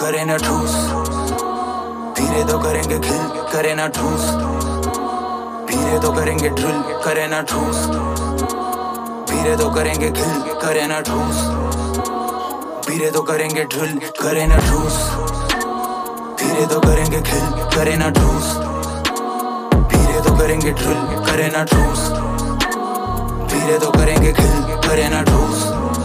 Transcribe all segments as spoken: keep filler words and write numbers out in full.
करे ना ठूस, धीरे तो करेंगे खिल करे ना ठूस, धीरे तो करेंगे ड्रिल करे ना ठूस, धीरे तो करेंगे खिल करे ना ठूस, धीरे तो करेंगे ड्रिल करे ना ठूस, धीरे तो करेंगे खिल करे ना ठूस, धीरे तो करेंगे ड्रिल करे ना ठूस, धीरे तो करेंगे खिल करे ना ठूस,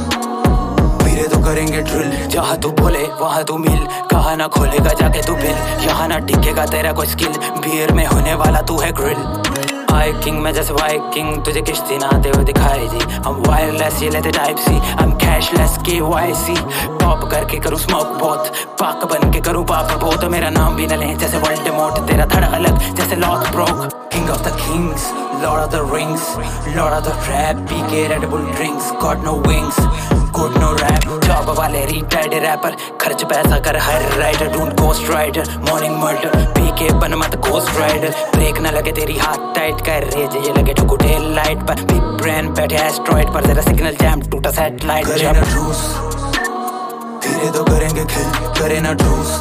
धीरे तो करेंगे ड्रिल। जहाँ तू बोले वहाँ तू मिल, कहा ना खोलेगा जाके तू बिल, यहाँ ना टिकेगा तेरा कोई स्किल, बियर में होने वाला तू है ग्रिल। आई किंग मैं जैसे वाइकिंग, तुझे किश्ती ना आते हुए दिखाई दी, हम वायरलेस ये लेते टाइप सी, हम कैशलेस के वाई सी, टॉप करके करूँ स्मोक बहुत, पाक बन के करूँ पाप बहुत, मेरा नाम भी न ले जैसे वोल्डेमॉर्ट, तेरा धड़ अलग जैसे lock broke. King of the kings, lord of the rings, lord of the rap, पी के Red Bull drinks, god no wings, good no rap, job वाले रिटायर्ड रैपर, खर्च पैसा कर हर राइडर, ढूंढ गोस्ट राइडर, मॉर्निंग मर्डर, पी के बन मत गोस्ट राइडर, ब्रेक न लगे तेरी हाथ टाइट कर रेज, ये लगे ठुकू टेल लाइट पर, बिग ब्रेन बैठे एस्ट्रॉइड पर, तेरा सिग्नल जैम टूटा सैटेलाइट। करे ना ठूस, धीरे तो करेंगे खिल करे ना ठूस,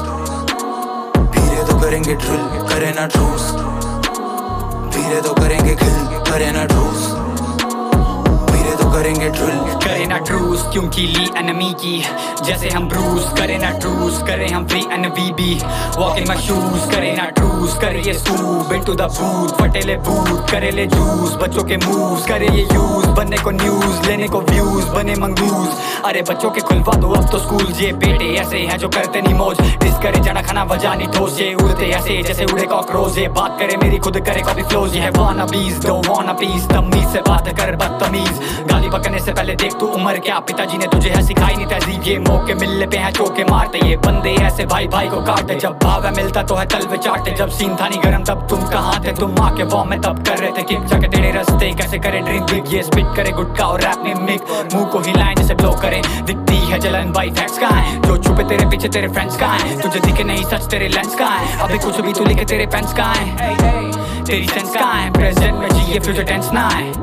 धीरे तो करेंगे ड्रिल करे ना ठूस, धीरे तो करेंगे खिल करे ना ठूस, धीरे तो करेंगे ड्रिल करे ना ट्रूस, क्योंकि ली एनिमी की जैसे हम ब्रूस, करे ना ट्रूस, करे हम free and we be walking my shoes, करे ना ट्रूस, करे ये सूप इनटू द बूथ, फटेले बूट करे ले जूस, बच्चों के मूव्स करे ये यूज, बनने को न्यूज लेने को व्यूज, बने मंगूज, अरे बच्चों के खुलवा दो अब तो स्कूल, ये बेटे ऐसे हैं जो करते नहीं मौज, डिस करे जना खाना बजा नहीं ठोस, ये उड़ते ऐसे जैसे उड़े कॉकरोच, ये बात करे मेरी खुद करे कभी फ्लोज, ये है वाना बीज डोंट वाना पीस, तमीज से बात कर बदतमीज, गाली बकने से पहले देख तू उम्र क्या, पिताजी ने तुझे है सिखाई नहीं तहजीब, ये मौके मिलने पे है चौके मारते, ये बंदे ऐसे भाई भाई को काटते, जब भाव है मिलता तो है तलवे चाटते, जब सीन था नहीं गरम तब तुम कहाँ थे, तुम माँ के वॉर्म में तब कर रहे थे किक, जाके तेरे रास्ते कैसे करे ड्रिंक बिग, ये स्पिट करे गुटका और रैप में मिक, मुंह को हिलाएं जैसे ब्लो करें, दिखती है जलन भाई फैक्ट्स कहाँ है, जो छुपे तेरे पीछे तेरे फ्रेंड्स कहाँ है, तुझे दिखे नहीं सच तेरे लेंस कहाँ है, अभी कुछ भी तू लिखे तेरे पेन्स कहाँ है, तेरी सेंस कहाँ है, प्रेजेंट में जिए फ्यूचर टेंस ना है।